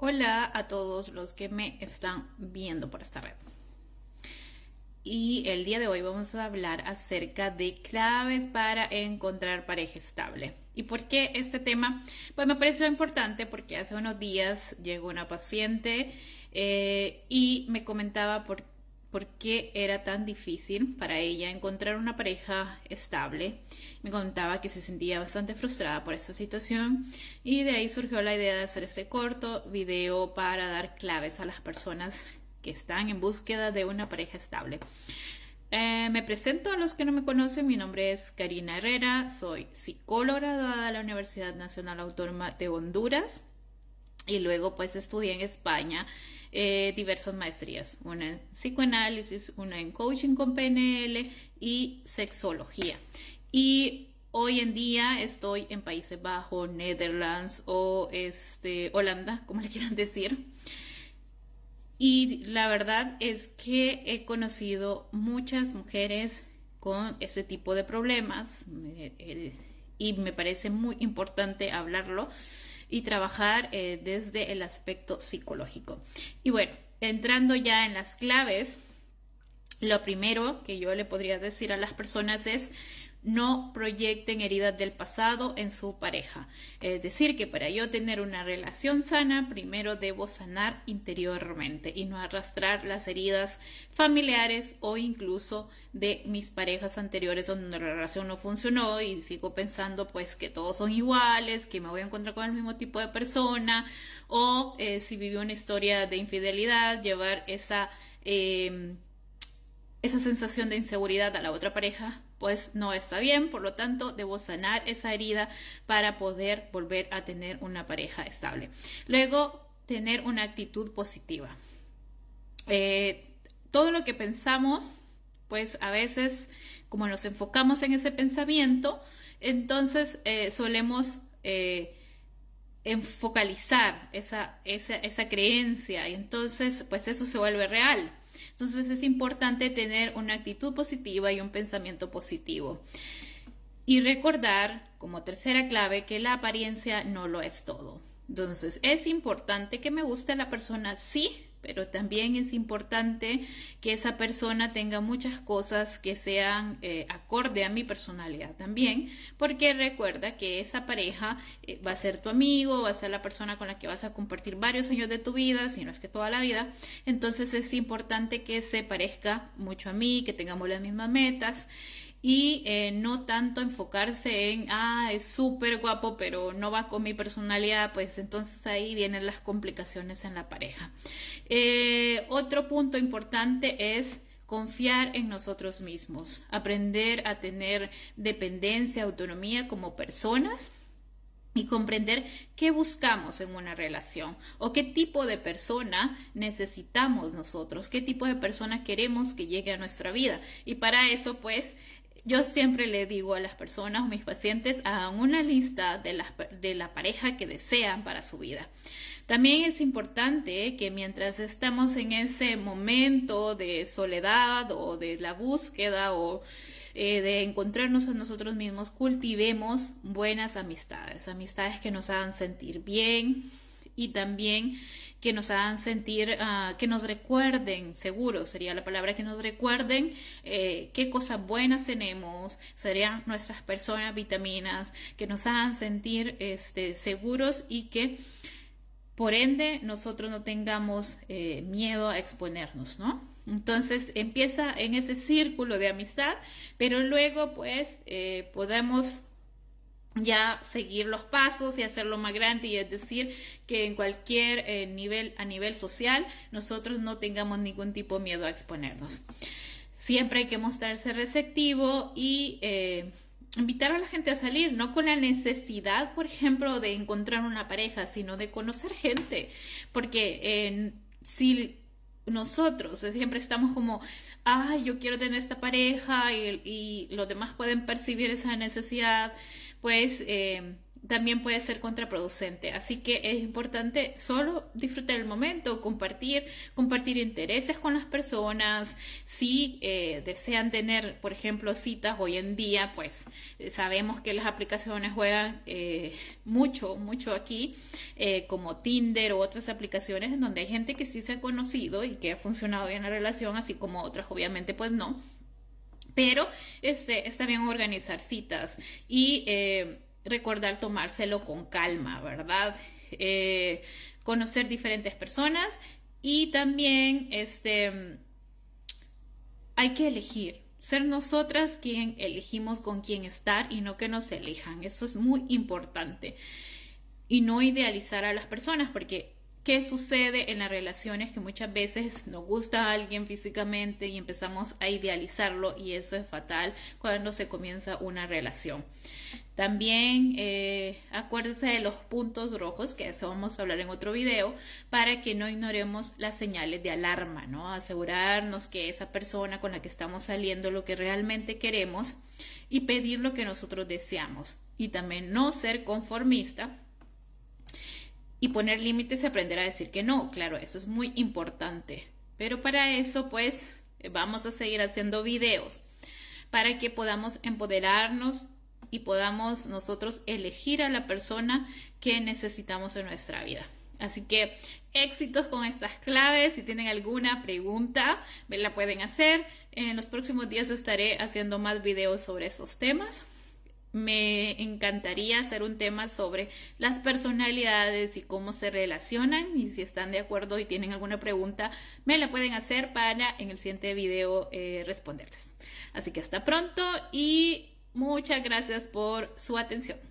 Hola a todos los que me están viendo por esta red. Y el día de hoy vamos a hablar acerca de claves para encontrar pareja estable. ¿Y por qué este tema? Pues me pareció importante porque hace unos días llegó una paciente y me comentaba por qué era tan difícil para ella encontrar una pareja estable. Me contaba que se sentía bastante frustrada por esta situación y de ahí surgió la idea de hacer este corto video para dar claves a las personas que están en búsqueda de una pareja estable. Me presento a los que no me conocen. Mi nombre es Karina Herrera, soy psicóloga graduada de la Universidad Nacional Autónoma de Honduras y luego pues estudié en España diversas maestrías, una en psicoanálisis, una en coaching con PNL y sexología. Y hoy en día estoy en Países Bajos, Netherlands o Holanda, como le quieran decir. Y la verdad es que he conocido muchas mujeres con este tipo de problemas y me parece muy importante hablarlo y trabajar desde el aspecto psicológico. Y bueno, entrando ya en las claves, lo primero que yo le podría decir a las personas es: no proyecten heridas del pasado en su pareja. Es decir, que para yo tener una relación sana, primero debo sanar interiormente y no arrastrar las heridas familiares o incluso de mis parejas anteriores donde la relación no funcionó y sigo pensando pues que todos son iguales, que me voy a encontrar con el mismo tipo de persona, o si viví una historia de infidelidad, llevar esa sensación de inseguridad a la otra pareja, pues no está bien. Por lo tanto, debo sanar esa herida para poder volver a tener una pareja estable. Luego, tener una actitud positiva. Todo lo que pensamos, pues a veces, como nos enfocamos en ese pensamiento, entonces solemos focalizar esa creencia y entonces pues eso se vuelve real. Entonces es importante tener una actitud positiva y un pensamiento positivo. Y recordar, como tercera clave, que la apariencia no lo es todo. Entonces es importante que me guste la persona, sí, pero también es importante que esa persona tenga muchas cosas que sean acorde a mi personalidad también, porque recuerda que esa pareja va a ser tu amigo, va a ser la persona con la que vas a compartir varios años de tu vida, si no es que toda la vida. Entonces es importante que se parezca mucho a mí, que tengamos las mismas metas y no tanto enfocarse en, es súper guapo, pero no va con mi personalidad, pues entonces ahí vienen las complicaciones en la pareja. Otro punto importante es confiar en nosotros mismos, aprender a tener dependencia, autonomía como personas y comprender qué buscamos en una relación o qué tipo de persona necesitamos nosotros, qué tipo de persona queremos que llegue a nuestra vida. Y para eso, pues, yo siempre le digo a las personas, a mis pacientes, hagan una lista de la pareja que desean para su vida. También es importante que mientras estamos en ese momento de soledad o de la búsqueda o de encontrarnos a nosotros mismos, cultivemos buenas amistades, amistades que nos hagan sentir bien y también que nos hagan sentir, que nos recuerden, seguro sería la palabra, que nos recuerden qué cosas buenas tenemos, serían nuestras personas vitaminas, que nos hagan sentir seguros y que por ende nosotros no tengamos miedo a exponernos, ¿no? Entonces empieza en ese círculo de amistad, pero luego pues podemos ya seguir los pasos y hacerlo más grande, y es decir, que en cualquier a nivel social, nosotros no tengamos ningún tipo de miedo a exponernos. Siempre hay que mostrarse receptivo y invitar a la gente a salir, no con la necesidad, por ejemplo, de encontrar una pareja, sino de conocer gente, porque si nosotros siempre estamos como, yo quiero tener esta pareja y los demás pueden percibir esa necesidad, pues también puede ser contraproducente. Así que es importante solo disfrutar el momento, compartir intereses con las personas. Si desean tener, por ejemplo, citas hoy en día, pues sabemos que las aplicaciones juegan mucho aquí, como Tinder u otras aplicaciones en donde hay gente que sí se ha conocido y que ha funcionado bien la relación, así como otras obviamente pues no. Pero está bien organizar citas y recordar tomárselo con calma, ¿verdad? Conocer diferentes personas y también hay que elegir. Ser nosotras quien elegimos con quién estar y no que nos elijan. Eso es muy importante. Y no idealizar a las personas, porque ¿qué sucede en las relaciones? Que muchas veces nos gusta a alguien físicamente y empezamos a idealizarlo, y eso es fatal cuando se comienza una relación. También acuérdense de los puntos rojos, que eso vamos a hablar en otro video, para que no ignoremos las señales de alarma, ¿no? Asegurarnos que esa persona con la que estamos saliendo lo que realmente queremos y pedir lo que nosotros deseamos. Y también no ser conformista y poner límites y aprender a decir que no. Claro, eso es muy importante. Pero para eso, pues, vamos a seguir haciendo videos para que podamos empoderarnos y podamos nosotros elegir a la persona que necesitamos en nuestra vida. Así que éxitos con estas claves. Si tienen alguna pregunta, me la pueden hacer. En los próximos días estaré haciendo más videos sobre estos temas. Me encantaría hacer un tema sobre las personalidades y cómo se relacionan, y si están de acuerdo y tienen alguna pregunta, me la pueden hacer para en el siguiente video responderles. Así que hasta pronto y muchas gracias por su atención.